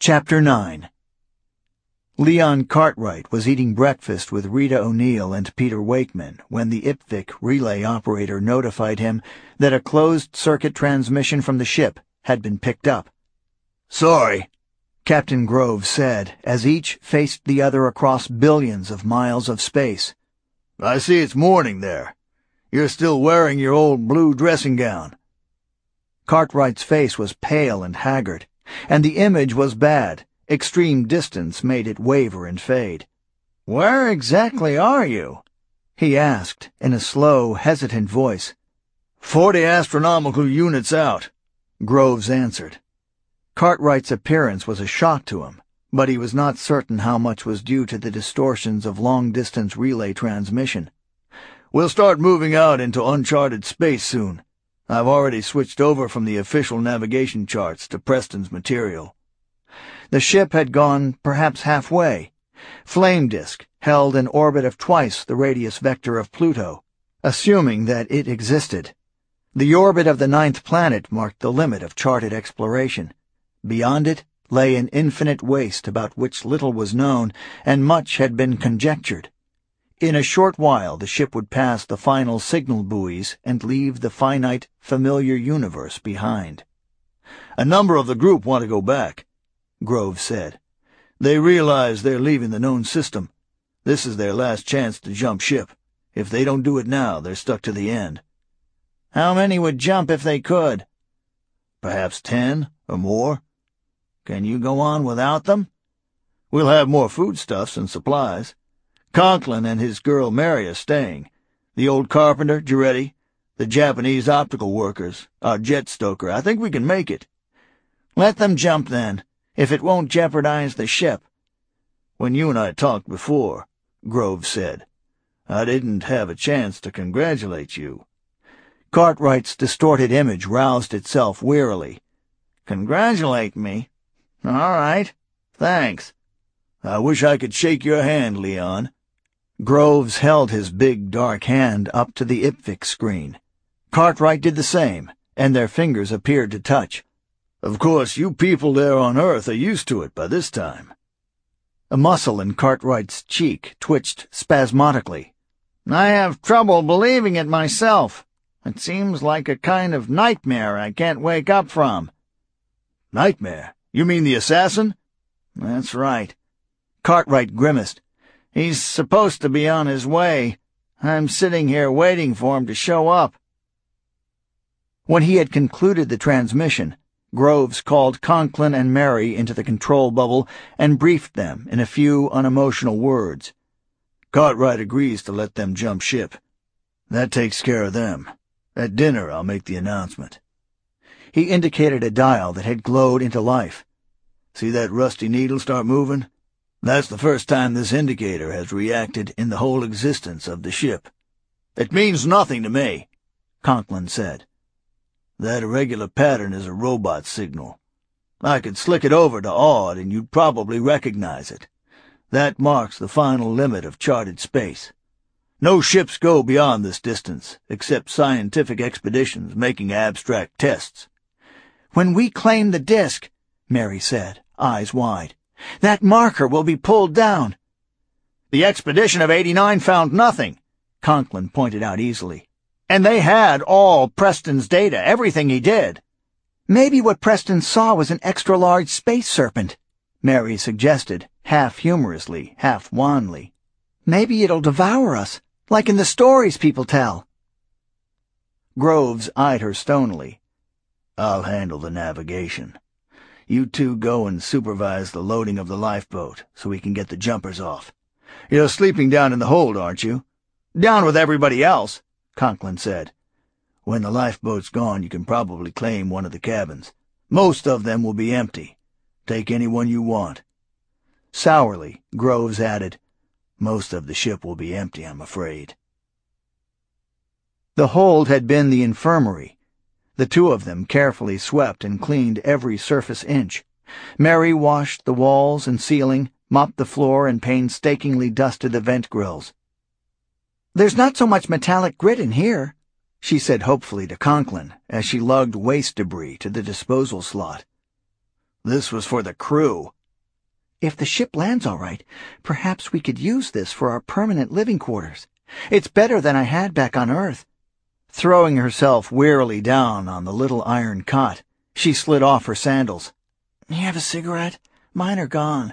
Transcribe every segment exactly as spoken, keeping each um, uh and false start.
Chapter nine. Leon Cartwright was eating breakfast with Rita O'Neill and Peter Wakeman when the I P V I C relay operator notified him that a closed-circuit transmission from the ship had been picked up. "Sorry," Captain Groves said, as each faced the other across billions of miles of space. "I see it's morning there. You're still wearing your old blue dressing gown." Cartwright's face was pale and haggard, and the image was bad. Extreme distance made it waver and fade. "Where exactly are you?" he asked, in a slow, hesitant voice. Forty astronomical units out," Groves answered. Cartwright's appearance was a shock to him, but he was not certain how much was due to the distortions of long-distance relay transmission. "We'll start moving out into uncharted space soon. I've already switched over from the official navigation charts to Preston's material." The ship had gone perhaps halfway. Flame Disk held an orbit of twice the radius vector of Pluto, assuming that it existed. The orbit of the ninth planet marked the limit of charted exploration. Beyond it lay an infinite waste about which little was known, and much had been conjectured. In a short while the ship would pass the final signal buoys and leave the finite, familiar universe behind. "A number of the group want to go back," Groves said. "They realize they're leaving the known system. This is their last chance to jump ship. If they don't do it now, they're stuck to the end." "How many would jump if they could?" "Perhaps ten, or more." "Can you go on without them?" "We'll have more foodstuffs and supplies. Conklin and his girl Mary are staying. The old carpenter, Giretti, the Japanese optical workers, our jet stoker. I think we can make it." "Let them jump, then, if it won't jeopardize the ship." "When you and I talked before," Groves said, "I didn't have a chance to congratulate you." Cartwright's distorted image roused itself wearily. "Congratulate me? All right. Thanks." "I wish I could shake your hand, Leon." Groves held his big, dark hand up to the I P V I C screen. Cartwright did the same, and their fingers appeared to touch. "Of course, you people there on Earth are used to it by this time." A muscle in Cartwright's cheek twitched spasmodically. "I have trouble believing it myself. It seems like a kind of nightmare I can't wake up from." "Nightmare? You mean the assassin?" "That's right." Cartwright grimaced. "He's supposed to be on his way. I'm sitting here waiting for him to show up." When he had concluded the transmission, Groves called Conklin and Mary into the control bubble and briefed them in a few unemotional words. "Cartwright agrees to let them jump ship. That takes care of them. At dinner I'll make the announcement." He indicated a dial that had glowed into life. "See that rusty needle start moving? That's the first time this indicator has reacted in the whole existence of the ship." "It means nothing to me," Conklin said. "That irregular pattern is a robot signal. I could slick it over to Aud and you'd probably recognize it. That marks the final limit of charted space. No ships go beyond this distance, except scientific expeditions making abstract tests." "When we claim the disk," Mary said, eyes wide, "that marker will be pulled down." "The expedition of eighty-nine found nothing," Conklin pointed out easily. "And they had all Preston's data, everything he did." "Maybe what Preston saw was an extra-large space serpent," Mary suggested, half humorously, half wanly. "Maybe it'll devour us, like in the stories people tell." Groves eyed her stonily. "I'll handle the navigation. You two go and supervise the loading of the lifeboat so we can get the jumpers off. You're sleeping down in the hold, aren't you?" "Down with everybody else," Conklin said. "When the lifeboat's gone, you can probably claim one of the cabins. Most of them will be empty. Take any one you want." Sourly, Groves added, "Most of the ship will be empty, I'm afraid." The hold had been the infirmary. The two of them carefully swept and cleaned every surface inch. Mary washed the walls and ceiling, mopped the floor, and painstakingly dusted the vent grills. "There's not so much metallic grit in here," she said hopefully to Conklin as she lugged waste debris to the disposal slot. "This was for the crew," If the ship lands all right, perhaps we could use this for our permanent living quarters. It's better than I had back on Earth." Throwing herself wearily down on the little iron cot, she slid off her sandals. "You have a cigarette? Mine are gone."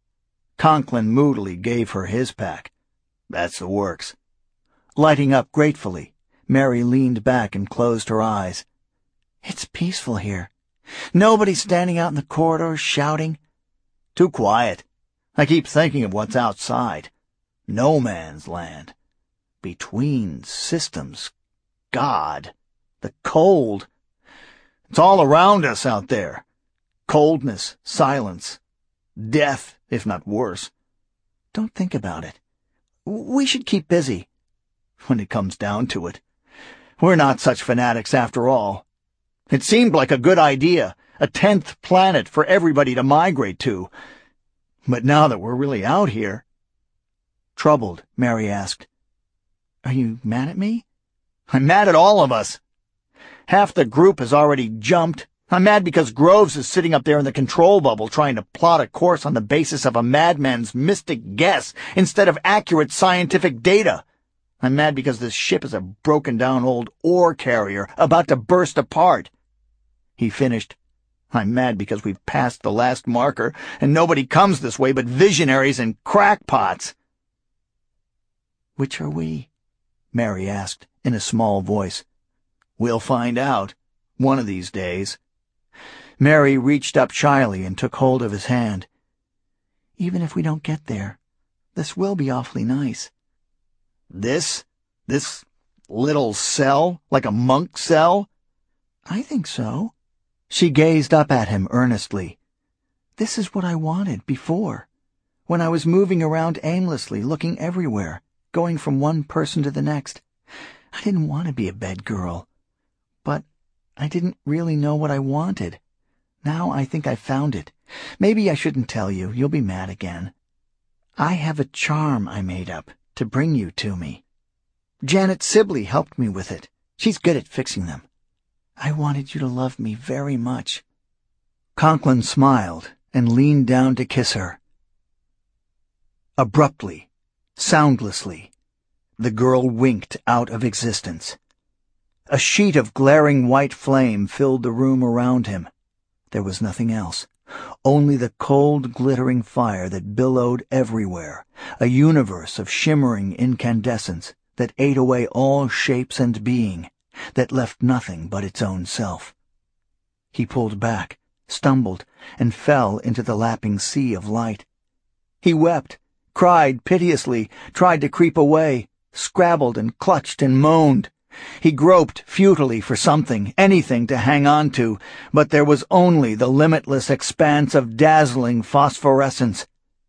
Conklin moodily gave her his pack. "That's the works." Lighting up gratefully, Mary leaned back and closed her eyes. "It's peaceful here. Nobody standing out in the corridors shouting." "Too quiet. I keep thinking of what's outside. No man's land. Between systems. God. The cold. It's all around us out there. Coldness, silence, death, if not worse." "Don't think about it. We should keep busy." "When it comes down to it. We're not such fanatics after all. It seemed like a good idea, a tenth planet for everybody to migrate to. But now that we're really out here—" Troubled, Mary asked, "Are you mad at me?" "I'm mad at all of us. Half the group has already jumped. I'm mad because Groves is sitting up there in the control bubble trying to plot a course on the basis of a madman's mystic guess instead of accurate scientific data. I'm mad because this ship is a broken-down old ore carrier about to burst apart." He finished, "I'm mad because we've passed the last marker and nobody comes this way but visionaries and crackpots." "Which are we?" Mary asked in a small voice. "We'll find out, one of these days." Mary reached up shyly and took hold of his hand. "Even if we don't get there, this will be awfully nice." "This? This little cell? Like a monk cell?" "I think so." She gazed up at him earnestly. "This is what I wanted before, when I was moving around aimlessly, looking everywhere, going from one person to the next. I didn't want to be a bedgirl, but I didn't really know what I wanted. Now I think I've found it. Maybe I shouldn't tell you. You'll be mad again. I have a charm I made up to bring you to me. Janet Sibley helped me with it. She's good at fixing them. I wanted you to love me very much." Conklin smiled and leaned down to kiss her. Abruptly, soundlessly, the girl winked out of existence. A sheet of glaring white flame filled the room around him. There was nothing else, only the cold, glittering fire that billowed everywhere, a universe of shimmering incandescence that ate away all shapes and being, that left nothing but its own self. He pulled back, stumbled, and fell into the lapping sea of light. He wept, cried piteously, tried to creep away, scrabbled and clutched and moaned. He groped futilely for something, anything to hang on to, but there was only the limitless expanse of dazzling phosphorescence.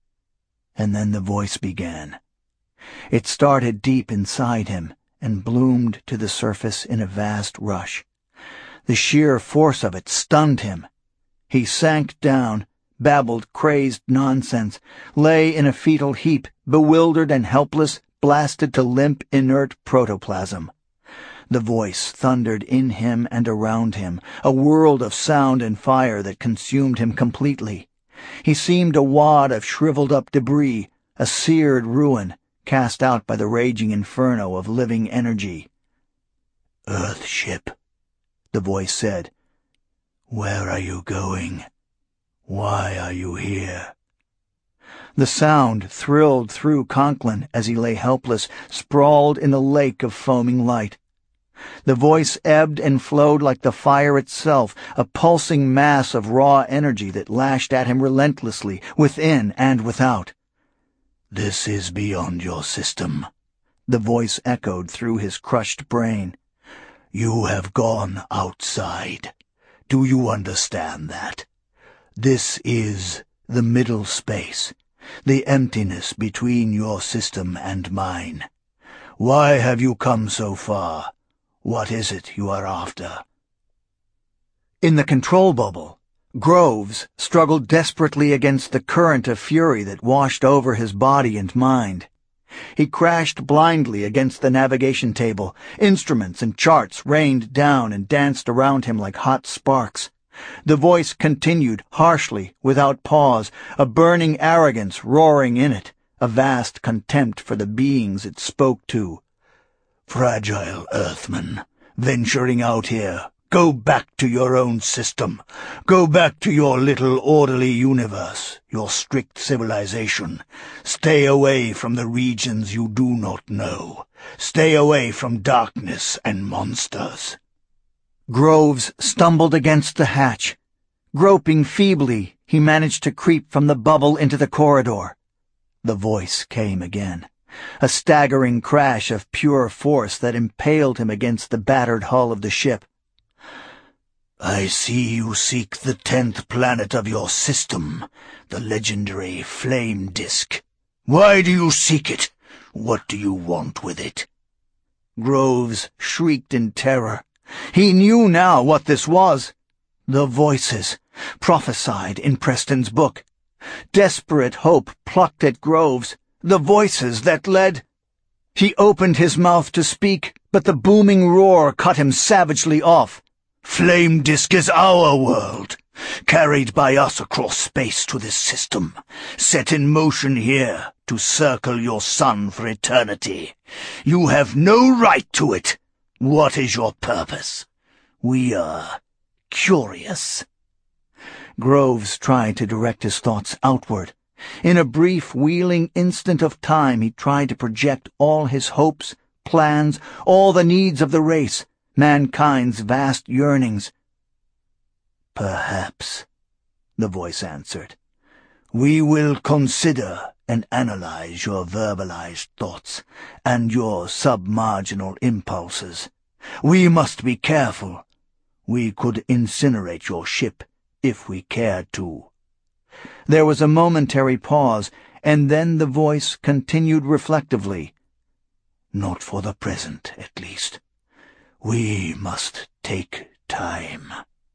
And then the voice began. It started deep inside him and bloomed to the surface in a vast rush. The sheer force of it stunned him. He sank down, babbled crazed nonsense, lay in a fetal heap, bewildered and helpless, blasted to limp, inert protoplasm. The voice thundered in him and around him, a world of sound and fire that consumed him completely. He seemed a wad of shriveled-up debris, a seared ruin, cast out by the raging inferno of living energy. "Earthship," the voice said. "Where are you going? Why are you here?" The sound thrilled through Conklin as he lay helpless, sprawled in the lake of foaming light. The voice ebbed and flowed like the fire itself, a pulsing mass of raw energy that lashed at him relentlessly, within and without. "This is beyond your system," the voice echoed through his crushed brain. "You have gone outside. Do you understand that? This is the middle space, the emptiness between your system and mine. Why have you come so far? What is it you are after?" In the control bubble, Groves struggled desperately against the current of fury that washed over his body and mind. He crashed blindly against the navigation table. Instruments and charts rained down and danced around him like hot sparks. The voice continued, harshly, without pause, a burning arrogance roaring in it, a vast contempt for the beings it spoke to. "Fragile Earthman, venturing out here, go back to your own system. Go back to your little orderly universe, your strict civilization. Stay away from the regions you do not know. Stay away from darkness and monsters." Groves stumbled against the hatch. Groping feebly, he managed to creep from the bubble into the corridor. The voice came again, a staggering crash of pure force that impaled him against the battered hull of the ship. "I see you seek the tenth planet of your system, the legendary Flame Disk. Why do you seek it? What do you want with it?" Groves shrieked in terror. He knew now what this was. The voices, prophesied in Preston's book. Desperate hope plucked at Groves, the voices that led— He opened his mouth to speak, but the booming roar cut him savagely off. "Flame Disk is our world, carried by us across space to this system, set in motion here to circle your sun for eternity. You have no right to it. What is your purpose? We are curious." Groves tried to direct his thoughts outward. In a brief, wheeling instant of time, he tried to project all his hopes, plans, all the needs of the race, mankind's vast yearnings. "Perhaps," the voice answered. "We will consider and analyze your verbalized thoughts and your submarginal impulses. We must be careful. We could incinerate your ship if we cared to." There was a momentary pause, and then the voice continued reflectively. "Not for the present, at least. We must take time."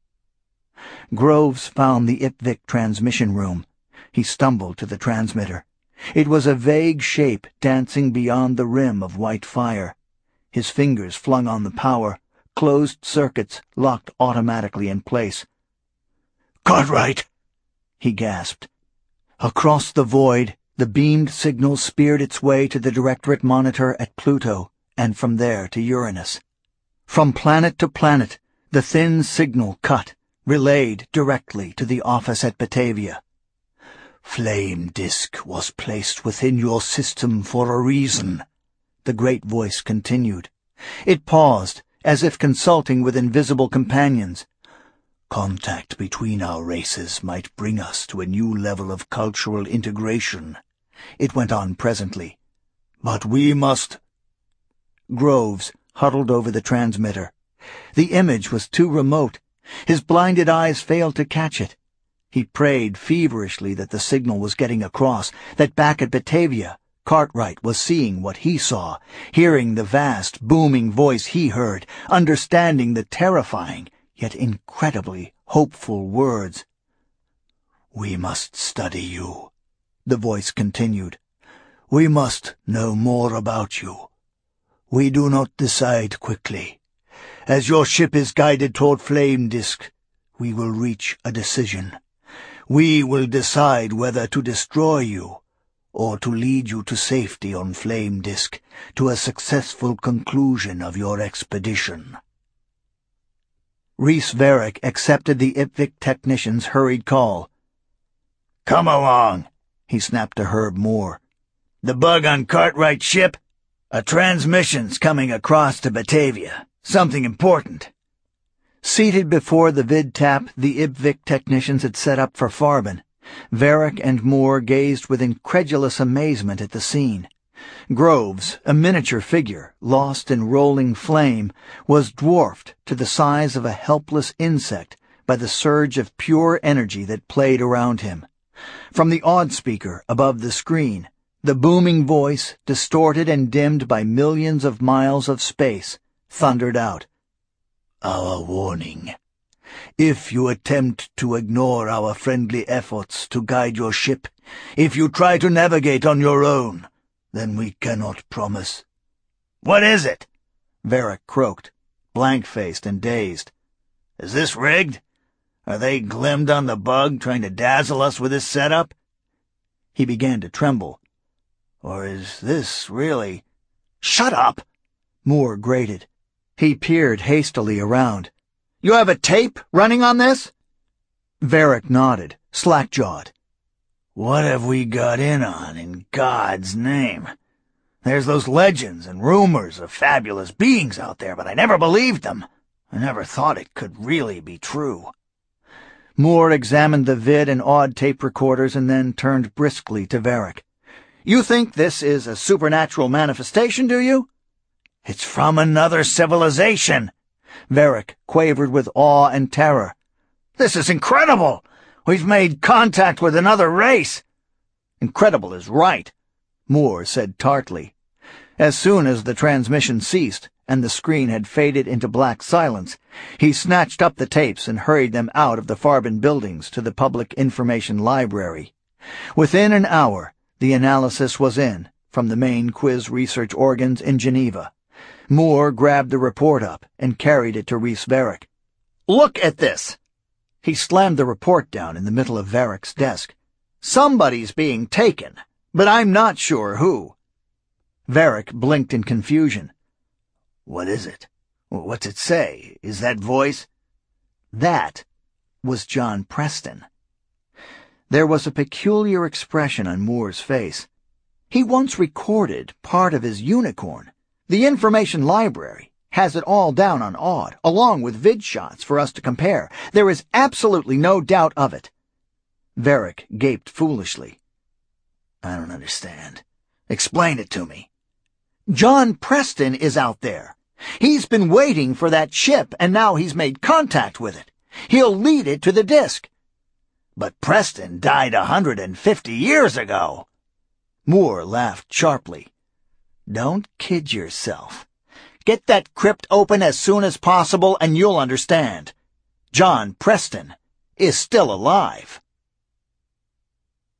Groves found the Ipvik transmission room. He stumbled to the transmitter. It was a vague shape dancing beyond the rim of white fire. His fingers flung on the power, closed circuits locked automatically in place. "Cartwright!" he gasped. Across the void, the beamed signal speared its way to the Directorate monitor at Pluto, and from there to Uranus. From planet to planet, the thin signal cut, relayed directly to the office at Batavia. "Flame Disk was placed within your system for a reason," the great voice continued. It paused, as if consulting with invisible companions. "Contact between our races might bring us to a new level of cultural integration," it went on presently. "But we must—" Groves huddled over the transmitter. The image was too remote. His blinded eyes failed to catch it. He prayed feverishly that the signal was getting across, that back at Batavia, Cartwright was seeing what he saw, hearing the vast, booming voice he heard, understanding the terrifying, yet incredibly hopeful words. "We must study you," the voice continued. "We must know more about you. We do not decide quickly. As your ship is guided toward Flame Disk, we will reach a decision. We will decide whether to destroy you or to lead you to safety on Flame Disk, to a successful conclusion of your expedition." Rhys Varric accepted the Ipvik technician's hurried call. "Come along," he snapped to Herb Moore. "The bug on Cartwright's ship? A transmission's coming across to Batavia. Something important." Seated before the vid-tap the Ipvik technicians had set up for Farben, Varric and Moore gazed with incredulous amazement at the scene. Groves, a miniature figure, lost in rolling flame, was dwarfed to the size of a helpless insect by the surge of pure energy that played around him. From the odd speaker above the screen, the booming voice, distorted and dimmed by millions of miles of space, thundered out, "Our warning. If you attempt to ignore our friendly efforts to guide your ship, if you try to navigate on your own, then we cannot promise—" "What is it?" Varric croaked, blank-faced and dazed. "Is this rigged? Are they glimmed on the bug, trying to dazzle us with this setup?" He began to tremble. "Or is this really—" "Shut up!" Moore grated. He peered hastily around. "You have a tape running on this?" Varric nodded, slack-jawed. "What have we got in on, in God's name? There's those legends and rumors of fabulous beings out there, but I never believed them. I never thought it could really be true." Moore examined the vid and odd tape recorders and then turned briskly to Varric. "You think this is a supernatural manifestation, do you?" "It's from another civilization," Varric quavered with awe and terror. "This is incredible! We've made contact with another race." "Incredible is right," Moore said tartly. As soon as the transmission ceased and the screen had faded into black silence, he snatched up the tapes and hurried them out of the Farben buildings to the Public Information Library. Within an hour, the analysis was in, from the main quiz research organs in Geneva. Moore grabbed the report up and carried it to Rhys Varric. "Look at this!" He slammed the report down in the middle of Varric's desk. "Somebody's being taken, but I'm not sure who." Varric blinked in confusion. "What is it? What's it say? Is that voice—" That was John Preston. There was a peculiar expression on Moore's face. He once recorded part of his unicorn. The information library has it all down on Aud, along with vid shots for us to compare. There is absolutely no doubt of it. Varric gaped foolishly. "I don't understand. Explain it to me." "John Preston is out there. He's been waiting for that ship, and now he's made contact with it. He'll lead it to the disk." "But Preston died a hundred and fifty years ago." Moore laughed sharply. "Don't kid yourself. Get that crypt open as soon as possible and you'll understand. John Preston is still alive."